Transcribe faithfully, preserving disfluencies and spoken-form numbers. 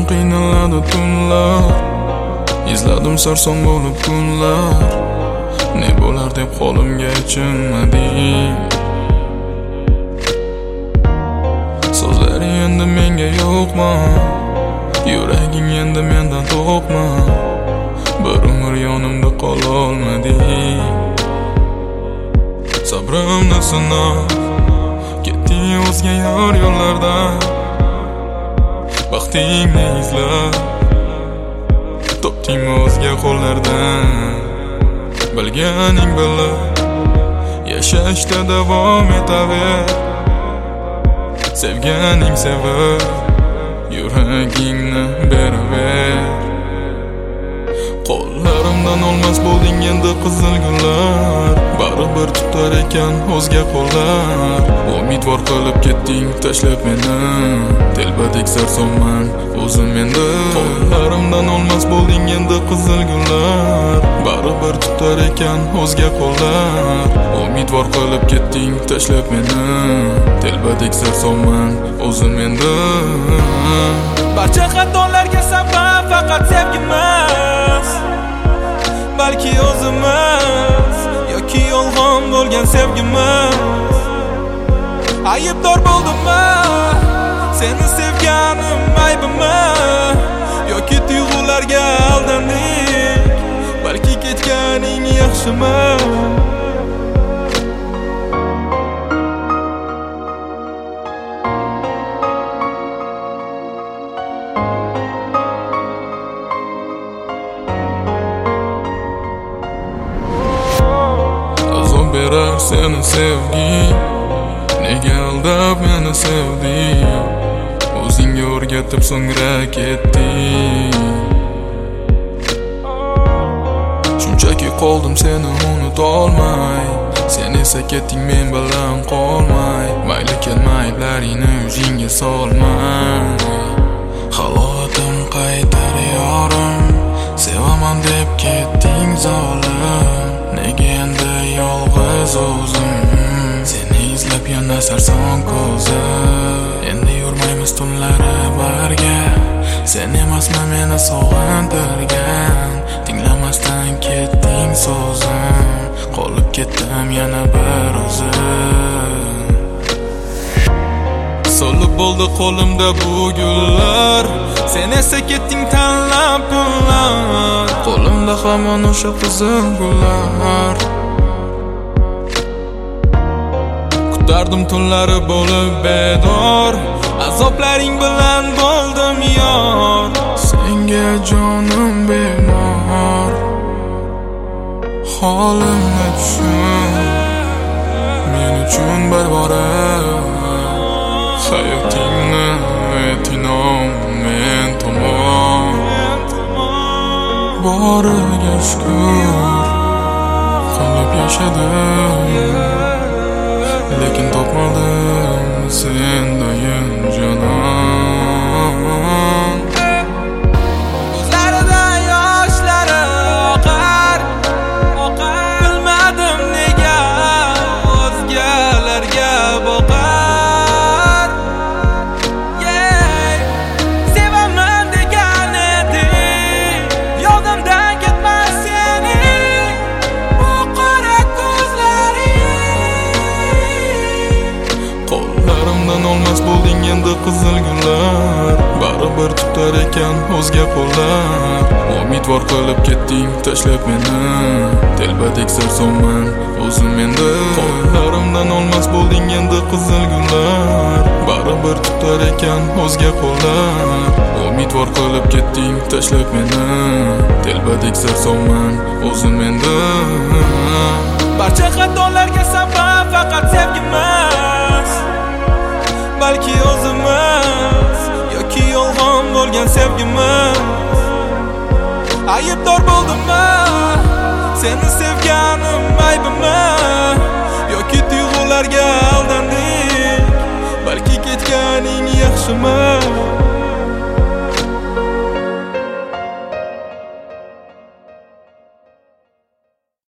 qiynaladi tunlar, izladim sarson bo'lib kunlar. Ne bo'lar deb qo'limga ichimmading. So'zlaring endi menga yo'qmi? Yuraging endi mendan to'qmi? Bir umr yonimda qololmading. Sabrimni sinab ketding o'zga yor yo'llarda. Baxtingni izlab topding o'zga qo'llardan. Bilganing bilib yashashda davom etaver. Sevganing sevib yuragingni beraver. Qo'llarimdan olmas bo'lding endi qizil gullar. Baribir tutar ekan o'zga qo'llar. Umidvor qilib ketding tashlab meni. Telbadek sarsonman o'zim endi. Qo'llarimdan olmas bo'lding endi qizil gullar. Baribir tutar ekan o'zga qo'llar. Umidvor qilib ketding tashlab meni. Telbadek sarsonman o'zim endi. Barcha xatolarga sabab faqat sevgimiz, balki o'zimiz yoki yolg'on bo'lgan sevgimiz. Aybdor bo'ldimmi? Seni sevganim aybimi? Yoki tuyg'ularga aldandik, balki ketganing yaxshimi? Berar seni sevging, nega aldab meni sevding? O'zingga o'rgatib so'ngra ketding. Shunchaki qoldim seni unutolmay, sen esa ketding men bilan qolmay. Mayli kelmaylaringni yuzingga solmay. Halovatim qaytar yorim, sevaman deb ketding zolim. Nega endi yolg'iz o'zim, seni izlab yana sarson ko'zim. Endi yurmaymiz tunlari birga, sen emasmi meni sog'intirgan. Tinglamasdan ketding so'zim, qolib ketdim yana bir o'zim. So'lib bo'ldi qo'limda bu gullar, sen esa ketding tanlab pullar. Qo'limda hamon o'sha qizil gullar. Kutardim tunlari bo'lib bedor, azoplaring bilan bo'ldim yor. Senga jonim bemor, holimni tushun, men uchun barbora. Hayotingni aytinom men tomon, boriga shukr qilib yashadim, lekin topmadim sendayin jonon. Ko'zlarida yoshlari oqar, oqar. Bilmadim nega o'zgalarga boqar. Olmas bo'lding endi qizil gullar. Baribir tutar ekan o'zga qo'llar. Umidvor qilib ketding tashlab meni. Telbadek sarsonman o'zim endi. Qo'llarimdan olmas bo'lding endi qizil gullar. Baribir tutar ekan o'zga qo'llar. Umidvor qilib ketding tashlab meni. Telbadek sarsonman o'zim endi. Barcha xatolarga sabab faqat sevgimiz, balki o'zimiz yoki yolg'on bo'lgan sevgimiz. Aybdor bo'ldimmi? Seni sevganim aybimi? Yoki tuyg'ularga aldandik, balki ketganing yaxshimi?